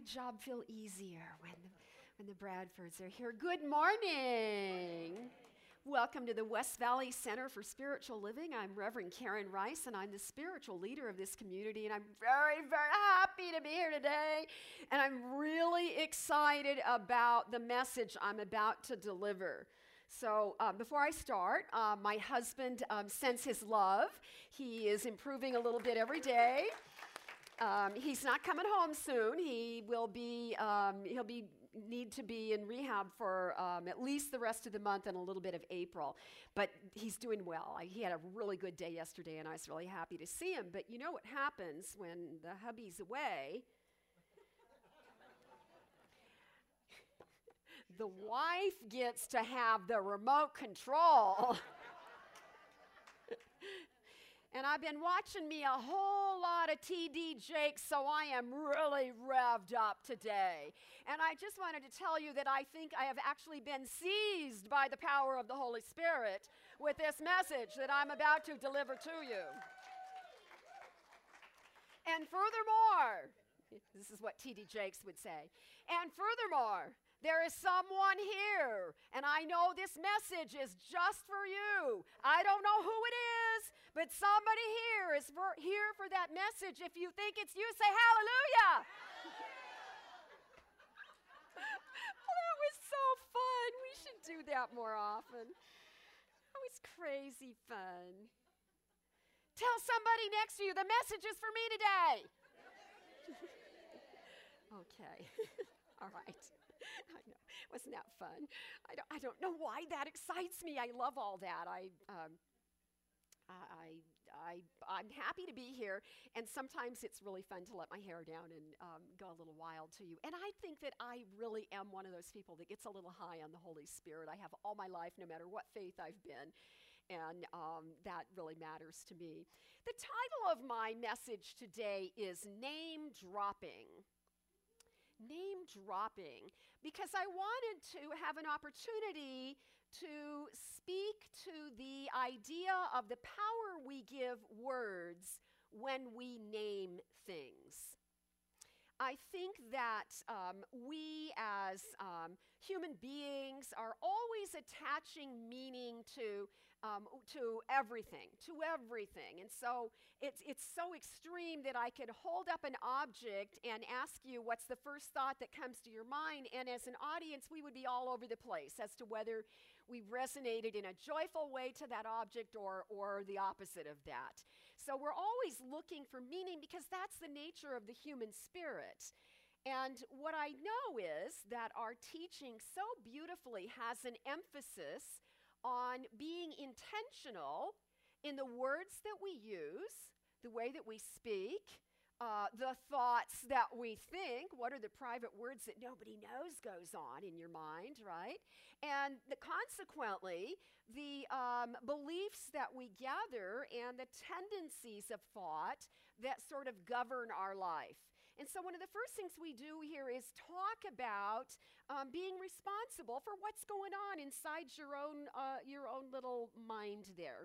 job feel easier when the Bradfords are here. Good morning. Welcome to the West Valley Center for Spiritual Living. I'm Reverend Karen Rice, and I'm the spiritual leader of this community, and I'm very, very happy to be here today, and I'm really excited about the message I'm about to deliver. So before I start, my husband sends his love. He is improving a little bit every day. He's not coming home soon. He'll need to be in rehab for at least the rest of the month and a little bit of April. But he's doing well. He had a really good day yesterday, and I was really happy to see him. But you know what happens when the hubby's away? The wife gets to have the remote control. And I've been watching me a whole lot of T.D. Jakes, so I am really revved up today. And I just wanted to tell you that I think I have actually been seized by the power of the Holy Spirit with this message that I'm about to deliver to you. And furthermore, this is what T.D. Jakes would say, and furthermore, there is someone here, and I know this message is just for you. I don't know who it is, but somebody here is here for that message. If you think it's you, say hallelujah. Oh, that was so fun. We should do that more often. That was crazy fun. Tell somebody next to you, the message is for me today. Okay. All right. I know. Wasn't that fun? I don't know why that excites me. I love all that. I'm happy to be here, and sometimes it's really fun to let my hair down and go a little wild to you. And I think that I really am one of those people that gets a little high on the Holy Spirit. I have all my life, no matter what faith I've been, and that really matters to me. The title of my message today is Name Dropping. Name dropping, because I wanted to have an opportunity to speak to the idea of the power we give words when we name things. I think that we as human beings are always attaching meaning to everything, And so it's so extreme that I could hold up an object and ask you what's the first thought that comes to your mind, and as an audience, we would be all over the place as to whether we resonated in a joyful way to that object or the opposite of that. So we're always looking for meaning because that's the nature of the human spirit. And what I know is that our teaching so beautifully has an emphasis on being intentional in the words that we use, the way that we speak, the thoughts that we think. What are the private words that nobody knows goes on in your mind, right? And consequently, the beliefs that we gather and the tendencies of thought that sort of govern our life. And so one of the first things we do here is talk about being responsible for what's going on inside your own little mind there.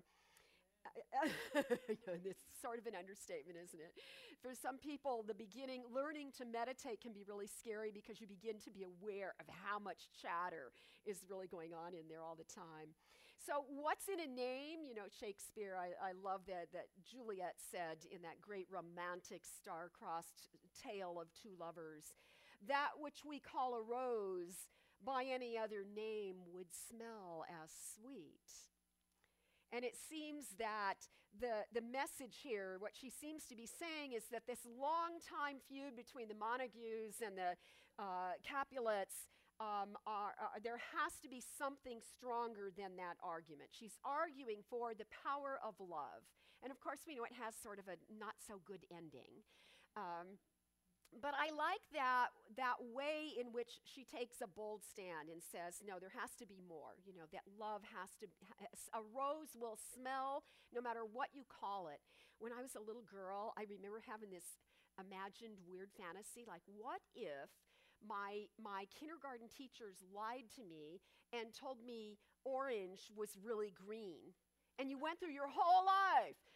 It's sort of an understatement, isn't it? For some people, learning to meditate can be really scary because you begin to be aware of how much chatter is really going on in there all the time. So what's in a name? You know, Shakespeare, I love that Juliet said in that great romantic star-crossed tale of two lovers, that which we call a rose by any other name would smell as sweet. And it seems that the message here, what she seems to be saying is that this long-time feud between the Montagues and the Capulets, there has to be something stronger than that argument. She's arguing for the power of love. And of course, we know it has sort of a not-so-good ending. But I like that way in which she takes a bold stand and says, no, there has to be more. You know, that love a rose will smell no matter what you call it. When I was a little girl, I remember having this imagined weird fantasy, like what if my kindergarten teachers lied to me and told me orange was really green? And you went through your whole life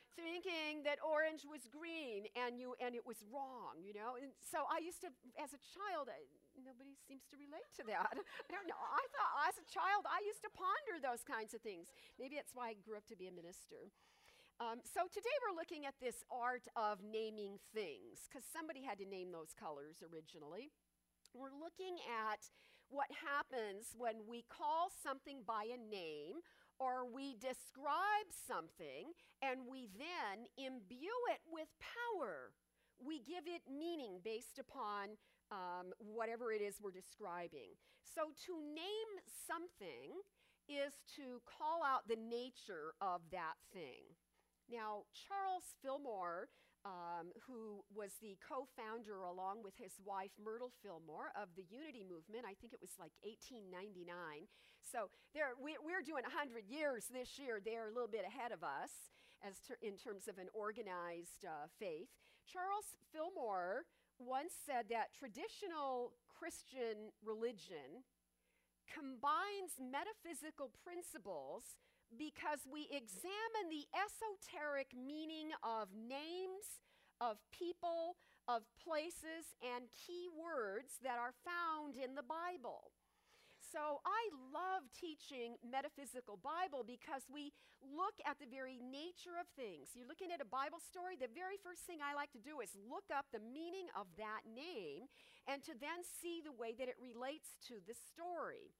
thinking that orange was green and it was wrong, you know. And so I used to, as a child, nobody seems to relate to that. I don't know. I thought as a child I used to ponder those kinds of things. Maybe it's why I grew up to be a minister. So today we're looking at this art of naming things, because somebody had to name those colors originally. We're looking at what happens when we call something by a name, or we describe something and we then imbue it with power. We give it meaning based upon whatever it is we're describing. So to name something is to call out the nature of that thing. Now, Charles Fillmore, who was the co-founder along with his wife Myrtle Fillmore of the Unity Movement, I think it was like 1899. So we're doing 100 years this year. They're a little bit ahead of us in terms of an organized faith. Charles Fillmore once said that traditional Christian religion combines metaphysical principles because we examine the esoteric meaning of names, of people, of places, and key words that are found in the Bible. So I love teaching metaphysical Bible because we look at the very nature of things. You're looking at a Bible story, the very first thing I like to do is look up the meaning of that name and to then see the way that it relates to the story.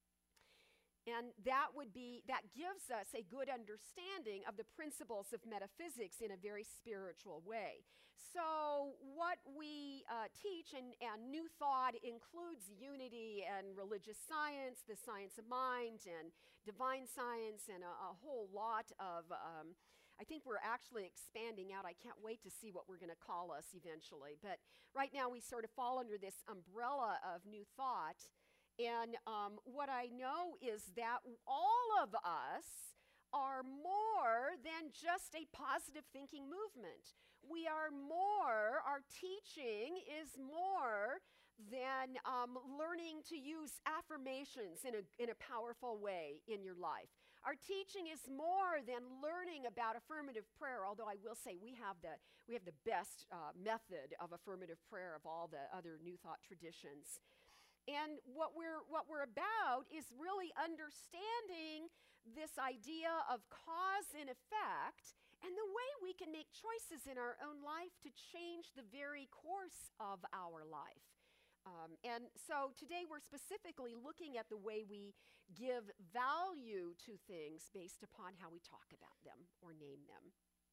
And that gives us a good understanding of the principles of metaphysics in a very spiritual way. So what we teach and New Thought includes unity and religious science, the science of mind, and divine science, and a whole lot of, I think we're actually expanding out. I can't wait to see what we're going to call us eventually. But right now we sort of fall under this umbrella of New Thought. And what I know is that all of us are more than just a positive thinking movement. We are more, our teaching is more than learning to use affirmations in a powerful way in your life. Our teaching is more than learning about affirmative prayer, although I will say we have the best method of affirmative prayer of all the other New Thought traditions. And what we're about is really understanding this idea of cause and effect and the way we can make choices in our own life to change the very course of our life. And so today we're specifically looking at the way we give value to things based upon how we talk about them or name them.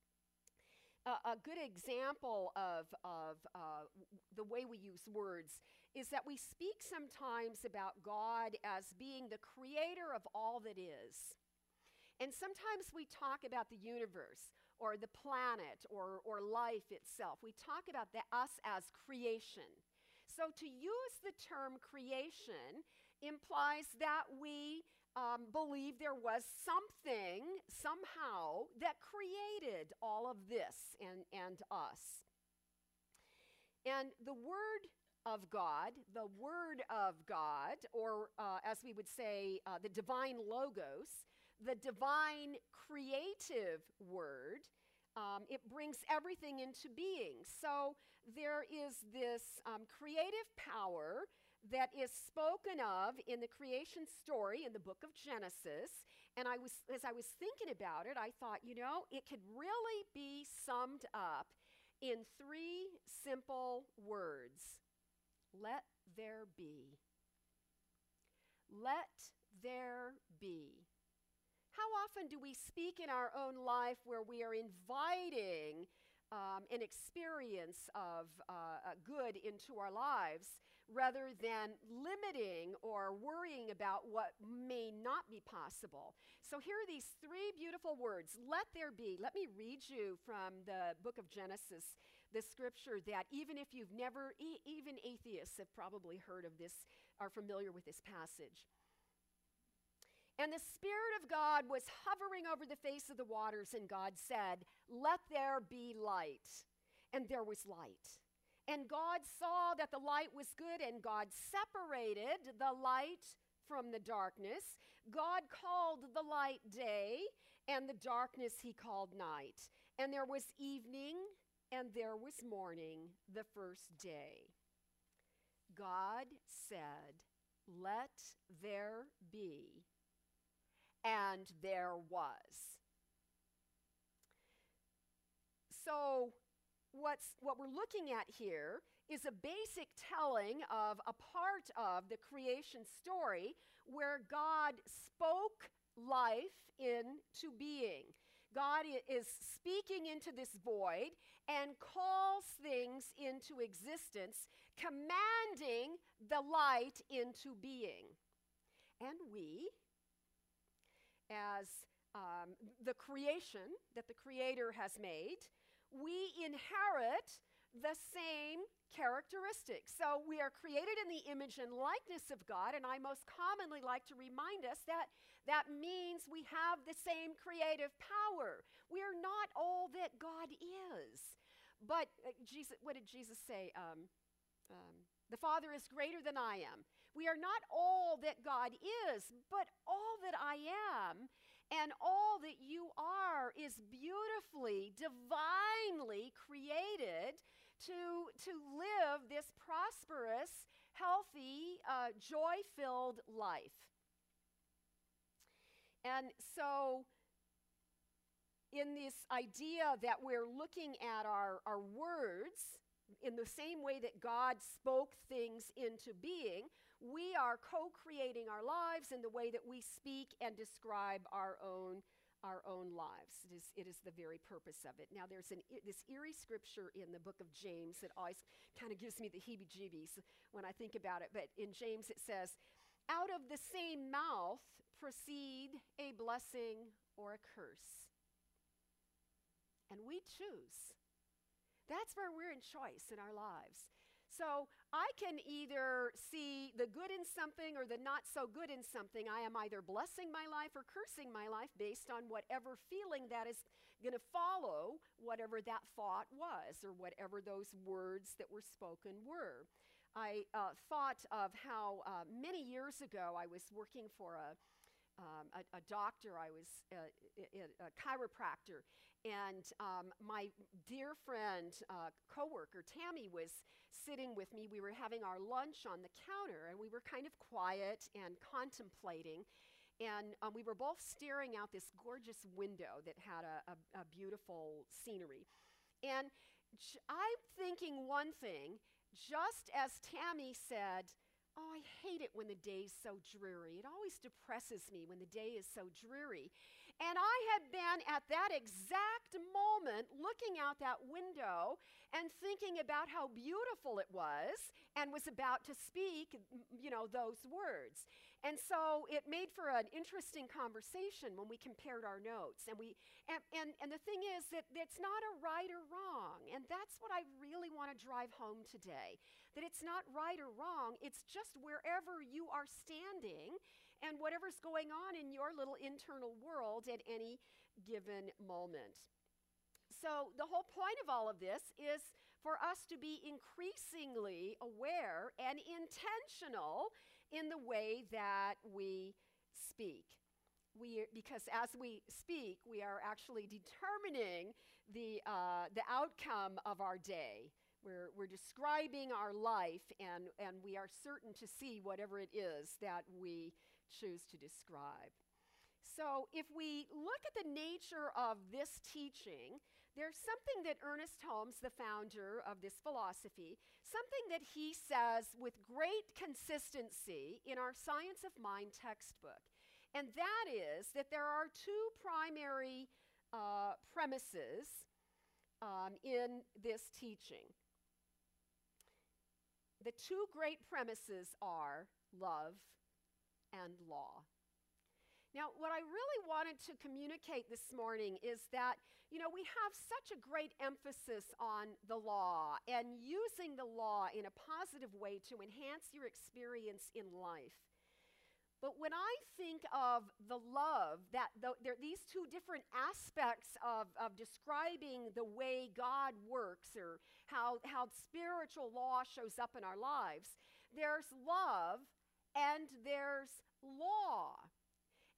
A good example of the way we use words is that we speak sometimes about God as being the creator of all that is. And sometimes we talk about the universe or the planet or life itself. We talk about us as creation. So to use the term creation implies that we believe there was something, somehow, that created all of this and us. And the Word of God, or as we would say, the divine logos, the divine creative word, it brings everything into being. So there is this creative power that is spoken of in the creation story in the book of Genesis. And as I was thinking about it, I thought, it could really be summed up in 3 simple words. Let there be. Let there be. How often do we speak in our own life where we are inviting an experience of good into our lives rather than limiting or worrying about what may not be possible? So here are these 3 beautiful words. Let there be. Let me read you from the book of Genesis, the scripture that even if you've never, even atheists have probably heard of this, are familiar with this passage. And the Spirit of God was hovering over the face of the waters, and God said, "Let there be light." And there was light. And God saw that the light was good, and God separated the light from the darkness. God called the light day, and the darkness he called night. And there was evening, and there was morning the first day. God said, "Let there be," and there was. So, what we're looking at here is a basic telling of a part of the creation story where God spoke life into being. God is speaking into this void and calls things into existence, commanding the light into being. And we, as the creation that the Creator has made, we inherit the same characteristics. So we are created in the image and likeness of God, and I most commonly like to remind us that that means we have the same creative power. We are not all that God is. But Jesus, what did Jesus say? The Father is greater than I am. We are not all that God is, but all that I am. And all that you are is beautifully, divinely created to live this prosperous, healthy, joy-filled life. And so, in this idea that we're looking at our words in the same way that God spoke things into being, we are co-creating our lives in the way that we speak and describe our own lives. It is the very purpose of it. Now, there's this eerie scripture in the book of James that always kind of gives me the heebie-jeebies when I think about it. But in James it says, "Out of the same mouth proceed a blessing or a curse." And we choose. That's where we're in choice in our lives. So I can either see the good in something or the not so good in something. I am either blessing my life or cursing my life based on whatever feeling that is going to follow whatever that thought was or whatever those words that were spoken were. I thought of how many years ago I was working for a doctor. I was a chiropractor, and my dear friend, coworker Tammy, was sitting with me. We were having our lunch on the counter, and we were kind of quiet and contemplating. And we were both staring out this gorgeous window that had a beautiful scenery. And I'm thinking one thing, just as Tammy said, "Oh, I hate it when the day's so dreary. It always depresses me when the day is so dreary." And I had been at that exact moment looking out that window and thinking about how beautiful it was and was about to speak, those words. And so it made for an interesting conversation when we compared our notes. And the thing is that it's not a right or wrong. And that's what I really want to drive home today. That it's not right or wrong. It's just wherever you are standing and whatever's going on in your little internal world at any given moment. So the whole point of all of this is for us to be increasingly aware and intentional in the way that we speak. Because as we speak, we are actually determining the outcome of our day. We're describing our life, and we are certain to see whatever it is that we choose to describe. So if we look at the nature of this teaching, there's something that Ernest Holmes, the founder of this philosophy, something that he says with great consistency in our Science of Mind textbook. And that is that there are two primary premises in this teaching. The two great premises are love and law. Now, what I really wanted to communicate this morning is that, we have such a great emphasis on the law and using the law in a positive way to enhance your experience in life. But when I think of the love, these two different aspects of describing the way God works or how spiritual law shows up in our lives, there's love and there's law.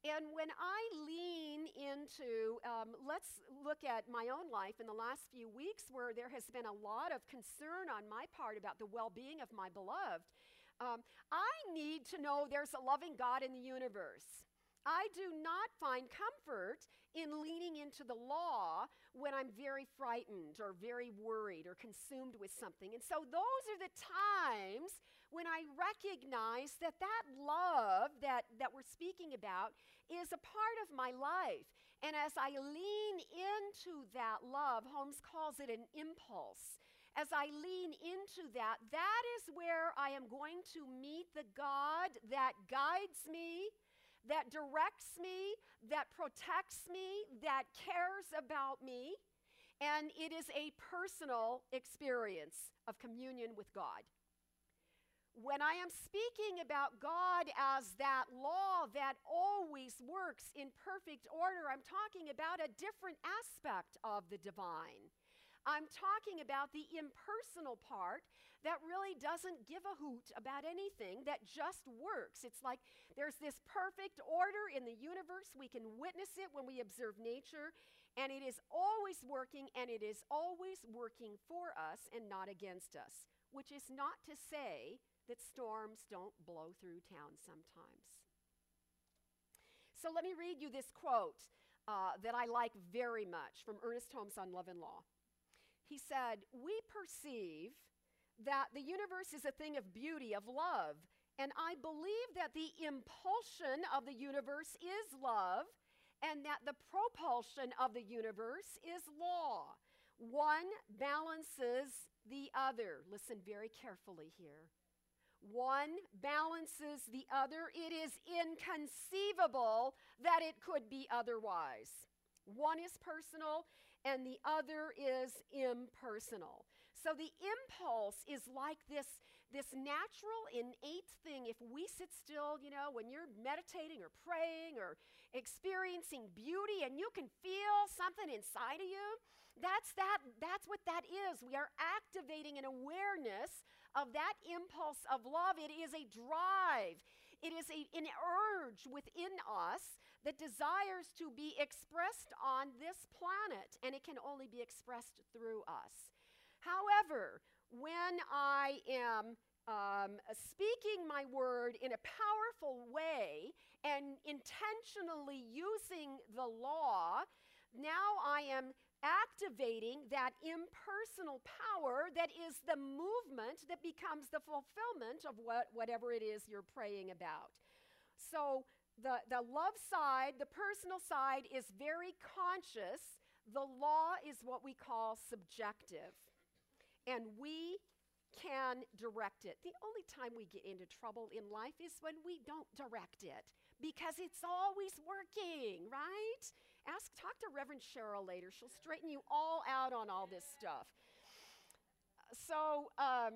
And when I lean into, let's look at my own life in the last few weeks where there has been a lot of concern on my part about the well being of my beloved. I need to know there's a loving God in the universe. I do not find comfort in leaning into the law when I'm very frightened or very worried or consumed with something. And so those are the times when I recognize that that love that we're speaking about is a part of my life. And as I lean into that love, Holmes calls it an impulse. As I lean into that, that is where I am going to meet the God that guides me, that directs me, that protects me, that cares about me. And it is a personal experience of communion with God. When I am speaking about God as that law that always works in perfect order, I'm talking about a different aspect of the divine. I'm talking about the impersonal part that really doesn't give a hoot about anything, that just works. It's like there's this perfect order in the universe. We can witness it when we observe nature, and it is always working, and it is always working for us and not against us, which is not to say that storms don't blow through town sometimes. So let me read you this quote that I like very much from Ernest Holmes on Love and Law. He said, "We perceive that the universe is a thing of beauty, of love, and I believe that the impulsion of the universe is love, and that the propulsion of the universe is law. One balances the other." Listen very carefully here. One balances the other. It is inconceivable that it could be otherwise. One is personal and the other is impersonal. So the impulse is like this natural, innate thing. If we sit still, when you're meditating or praying or experiencing beauty and you can feel something inside of you, that's what that is. We are activating an awareness of that impulse of love. It is a drive. It is an urge within us that desires to be expressed on this planet, and it can only be expressed through us. However, when I am speaking my word in a powerful way and intentionally using the law, now I am activating that impersonal power that is the movement that becomes the fulfillment of whatever it is you're praying about. So the love side, the personal side, is very conscious. The law is what we call subjective, and we can direct it. The only time we get into trouble in life is when we don't direct it, because it's always working, right? Talk to Reverend Cheryl later. She'll straighten you all out on all this stuff. So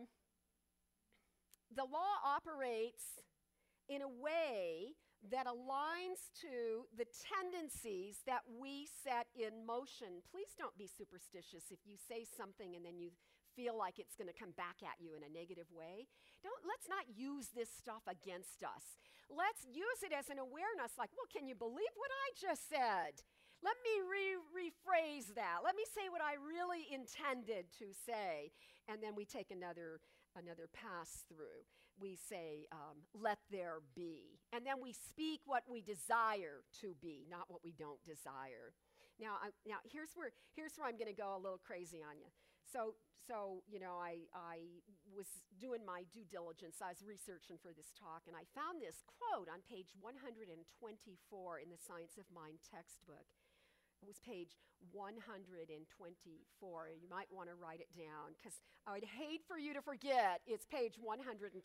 the law operates in a way that aligns to the tendencies that we set in motion. Please don't be superstitious if you say something and then you feel like it's going to come back at you in a negative way. Let's not use this stuff against us. Let's use it as an awareness, like, well, can you believe what I just said? Let me rephrase that. Let me say what I really intended to say. And then we take another pass through. We say, let there be. And then we speak what we desire to be, not what we don't desire. Now here's where I'm going to go a little crazy on you. So I was doing my due diligence. I was researching for this talk, and I found this quote on page 124 in the Science of Mind textbook. It was page 124. You might want to write it down, because I would hate for you to forget. It's page 124.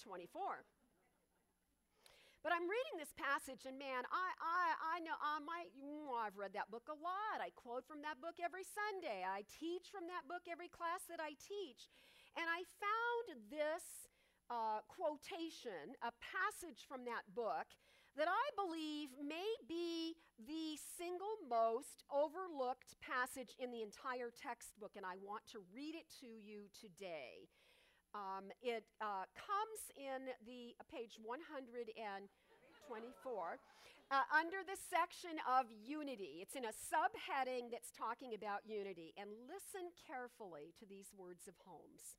But I'm reading this passage, and man, I know I've read that book a lot. I quote from that book every Sunday. I teach from that book every class that I teach. And I found this quotation, a passage from that book, that I believe may be the single most overlooked passage in the entire textbook, and I want to read it to you today. It comes in the page 124, 24, under the section of unity. It's in a subheading that's talking about unity. And listen carefully to these words of Holmes.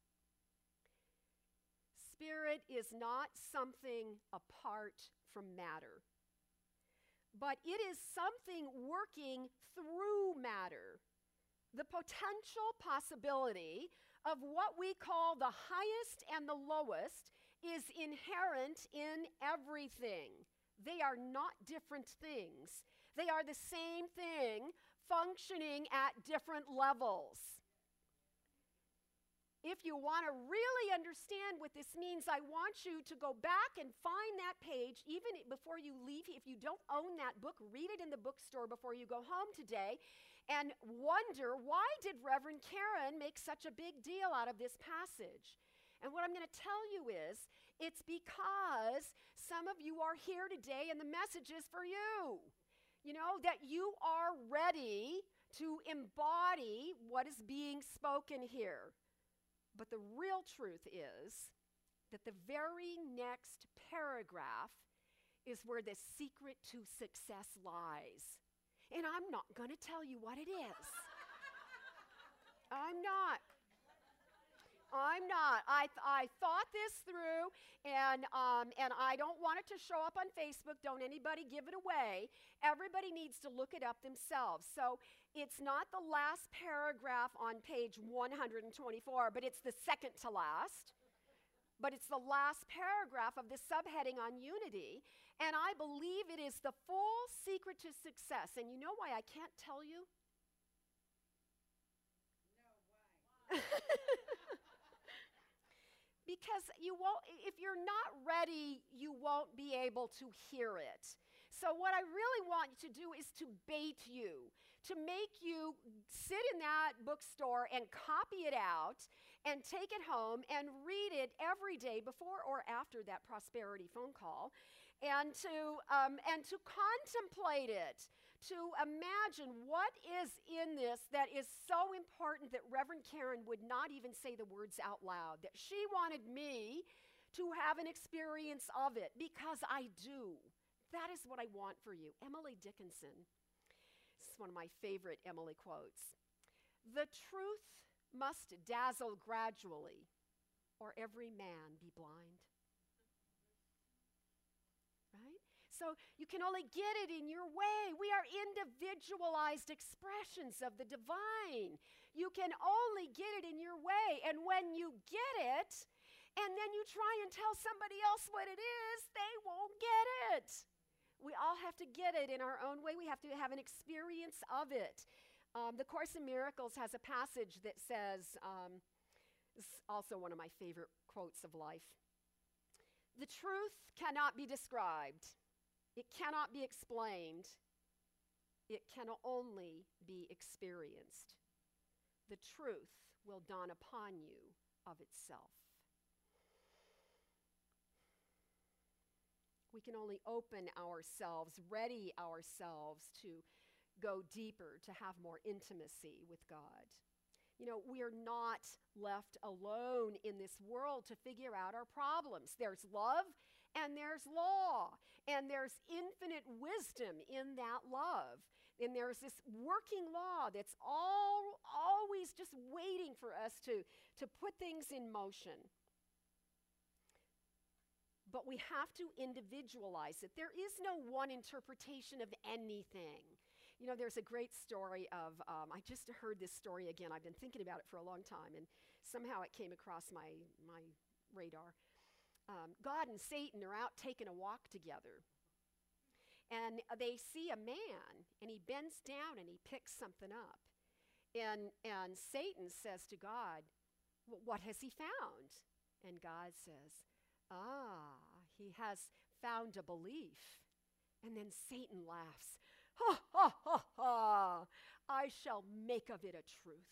Spirit is not something apart from matter, but it is something working through matter. The potential possibility of what we call the highest and the lowest is inherent in everything. They are not different things. They are the same thing functioning at different levels. If you want to really understand what this means, I want you to go back and find that page, even before you leave. If you don't own that book, read it in the bookstore before you go home today, and wonder, why did Reverend Karen make such a big deal out of this passage? And what I'm going to tell you is, it's because some of you are here today and the message is for you. You know, that you are ready to embody what is being spoken here. But the real truth is that the very next paragraph is where the secret to success lies. And I'm not going to tell you what it is. I'm not. I thought this through, and I don't want it to show up on Facebook. Don't anybody give it away. Everybody needs to look it up themselves. So it's not the last paragraph on page 124, but it's the second to last. But it's the last paragraph of the subheading on unity, and I believe it is the full secret to success. And you know why I can't tell you? No, why? Because you won't, if you're not ready, you won't be able to hear it. So what I really want you to do is to bait you, to make you sit in that bookstore and copy it out and take it home and read it every day before or after that prosperity phone call, and to contemplate it, to imagine what is in this that is so important that Reverend Karen would not even say the words out loud, that she wanted me to have an experience of it, because I do. That is what I want for you. Emily Dickinson. This is one of my favorite Emily quotes. The truth must dazzle gradually, or every man be blind. Right? So you can only get it in your way. We are individualized expressions of the divine. You can only get it in your way. And when you get it, and then you try and tell somebody else what it is, they won't get it. We all have to get it in our own way. We have to have an experience of it. The Course in Miracles has a passage that says, this is also one of my favorite quotes of life. The truth cannot be described. It cannot be explained. It can only be experienced. The truth will dawn upon you of itself. We can only open ourselves, ready ourselves to go deeper, to have more intimacy with God. You know, we are not left alone in this world to figure out our problems. There's love and there's law, and there's infinite wisdom in that love. And there's this working law that's always just waiting for us to put things in motion. But we have to individualize it. There is no one interpretation of anything. You know, there's a great story of, I just heard this story again. I've been thinking about it for a long time, and somehow it came across my radar. God and Satan are out taking a walk together. And they see a man, and he bends down and he picks something up. And Satan says to God, what has he found? And God says, he has found a belief. And then Satan laughs. Ha, ha, ha, ha. I shall make of it a truth.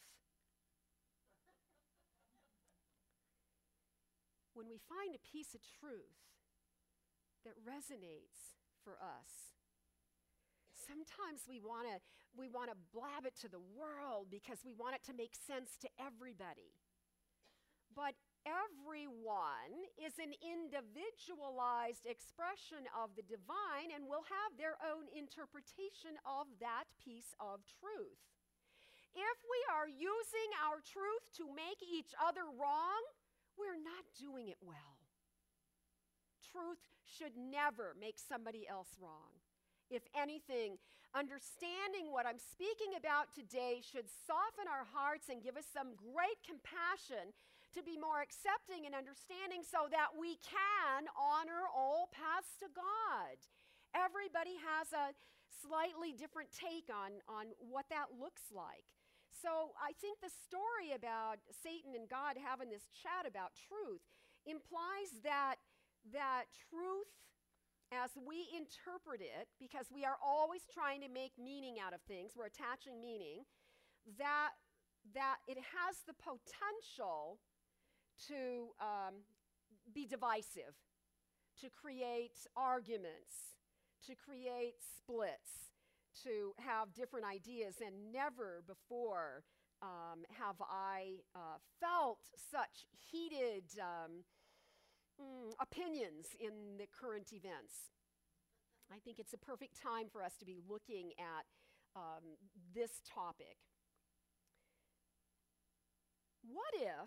When we find a piece of truth that resonates for us, sometimes we want to blab it to the world because we want it to make sense to everybody. But Everyone is an individualized expression of the divine and will have their own interpretation of that piece of truth. If we are using our truth to make each other wrong, we're not doing it well. Truth should never make somebody else wrong. If anything, understanding what I'm speaking about today should soften our hearts and give us some great compassion to be more accepting and understanding so that we can honor all paths to God. Everybody has a slightly different take on what that looks like. So I think the story about Satan and God having this chat about truth implies that truth, as we interpret it, because we are always trying to make meaning out of things, we're attaching meaning, that it has the potential to be divisive, to create arguments, to create splits, to have different ideas. And never before have I felt such heated opinions in the current events. I think it's a perfect time for us to be looking at this topic. What if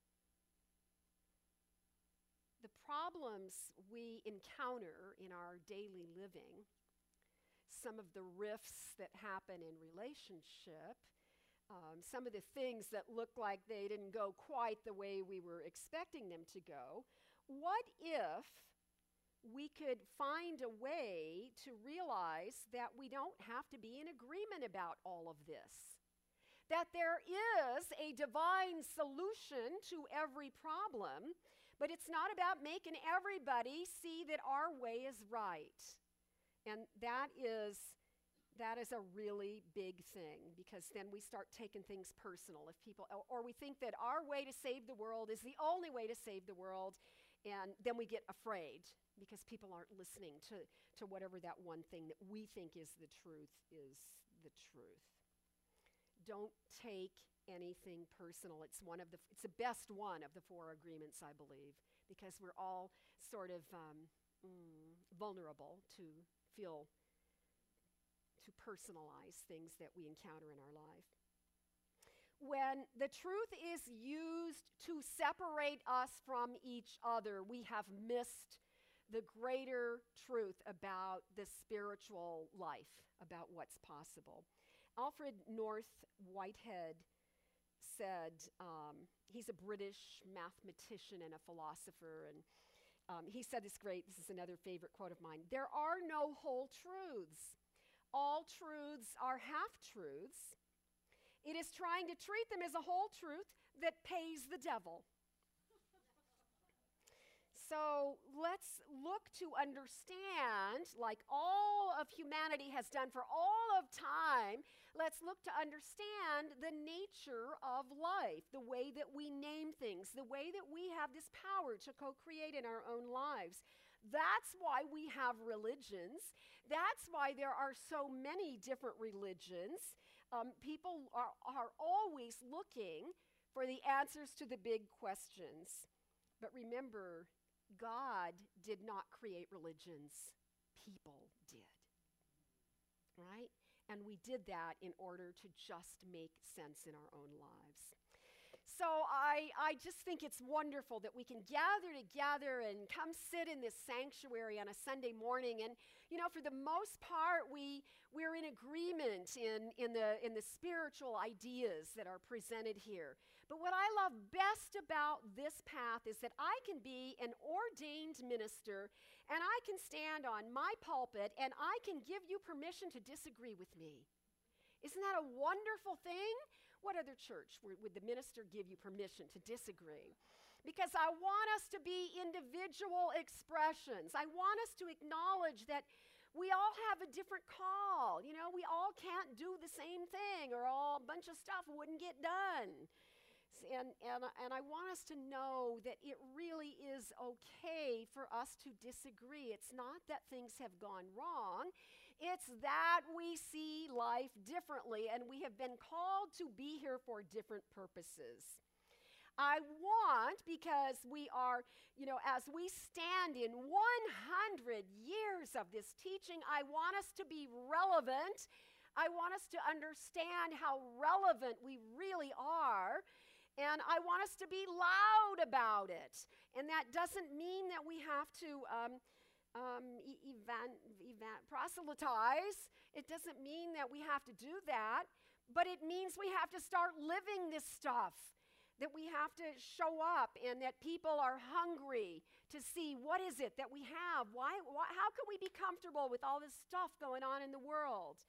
the problems we encounter in our daily living, some of the rifts that happen in relationship, some of the things that look like they didn't go quite the way we were expecting them to go, what if we could find a way to realize that we don't have to be in agreement about all of this? That there is a divine solution to every problem, but it's not about making everybody see that our way is right. And that is a really big thing, because then we start taking things personal. If people, or we think that our way to save the world is the only way to save the world, and then we get afraid because people aren't listening to whatever that one thing that we think is the truth is the truth. Don't take anything personal. It's the best one of the four agreements, I believe, because we're all sort of vulnerable to personalize things that we encounter in our life. When the truth is used to separate us from each other, we have missed the greater truth about the spiritual life, about what's possible. Alfred North Whitehead said, he's a British mathematician and a philosopher, and he said this is another favorite quote of mine: "There are no whole truths. All truths are half-truths. It is trying to treat them as a whole truth that pays the devil." So let's look to understand, like all of humanity has done for all of time, let's look to understand the nature of life, the way that we name things, the way that we have this power to co-create in our own lives. That's why we have religions. That's why there are so many different religions. People are always looking for the answers to the big questions. But remember, God did not create religions. People did. Right? And we did that in order to just make sense in our own lives. So I just think it's wonderful that we can gather together and come sit in this sanctuary on a Sunday morning. And, for the most part, we're in agreement in the spiritual ideas that are presented here. But what I love best about this path is that I can be an ordained minister, and I can stand on my pulpit, and I can give you permission to disagree with me. Isn't that a wonderful thing? What other church would the minister give you permission to disagree? Because I want us to be individual expressions. I want us to acknowledge that we all have a different call. We all can't do the same thing, or a bunch of stuff wouldn't get done. And I want us to know that it really is okay for us to disagree. It's not that things have gone wrong. It's that we see life differently, and we have been called to be here for different purposes. I want, because we are, as we stand in 100 years of this teaching, I want us to be relevant. I want us to understand how relevant we really are. And I want us to be loud about it. And that doesn't mean that we have to proselytize. It doesn't mean that we have to do that. But it means we have to start living this stuff, that we have to show up, and that people are hungry to see what is it that we have. How can we be comfortable with all this stuff going on in the world?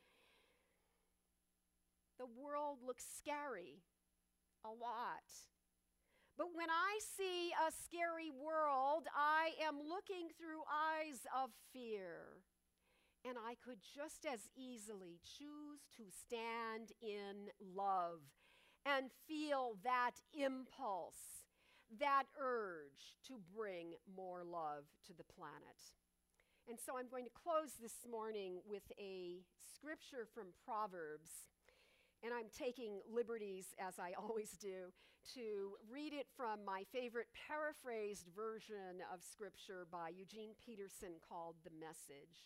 The world looks scary a lot. But when I see a scary world, I am looking through eyes of fear. And I could just as easily choose to stand in love and feel that impulse, that urge to bring more love to the planet. And so I'm going to close this morning with a scripture from Proverbs. And I'm taking liberties, as I always do, to read it from my favorite paraphrased version of scripture by Eugene Peterson called The Message.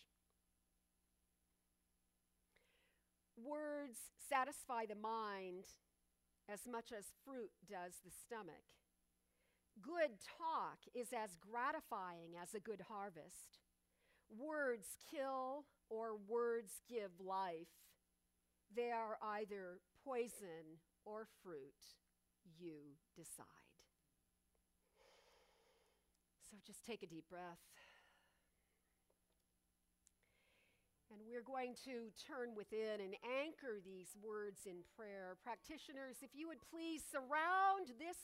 Words satisfy the mind as much as fruit does the stomach. Good talk is as gratifying as a good harvest. Words kill or words give life. They are either poison or fruit. You decide. So just take a deep breath. And we're going to turn within and anchor these words in prayer. Practitioners, if you would please surround this